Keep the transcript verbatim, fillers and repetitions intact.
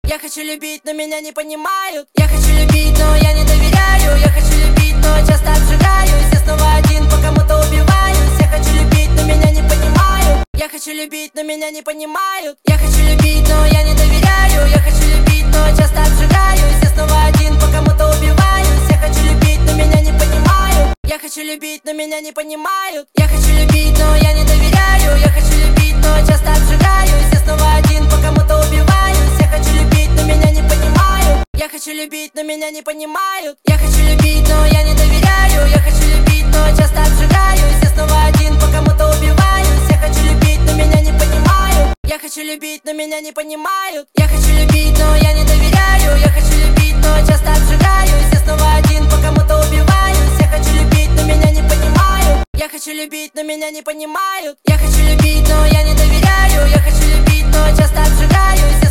Я хочу любить, но меня не понимают. Я хочу любить, но я не доверяю. Я хочу любить, но часто обжигаюсь. Я снова один, по кому-то убиваюсь. Я хочу любить, но меня не понимают. Я хочу любить, но меня не понимают. Я хочу любить, но я не доверяю. Я хочу любить, но часто обжигаюсь. Я снова один, по кому-то убиваюсь. Я хочу любить, но меня не понимают. Я хочу любить, но меня не понимают. Я хочу любить, но я не доверяю. Я хочу любить, но часто обжигаюсь. Я снова один, по кому-то убиваюсь. Я хочу любить, но меня не понимают. Я хочу любить, но меня не понимают. Я хочу любить, но я не доверяю. Я хочу любить, но часто обжигаюсь. Я снова один, по кому-то убиваюсь. Я хочу любить, но меня не понимают. Я хочу любить, но меня не понимают. Я хочу любить, но я не доверяю. Я хочу любить, но часто обжигаюсь. Я снова один, по кому-то убиваюсь. Я хочу любить, но меня не понимают. Я хочу любить, но меня не понимают. Я хочу любить, но я не доверяю. Я хочу любить, но часто обжигаюсь.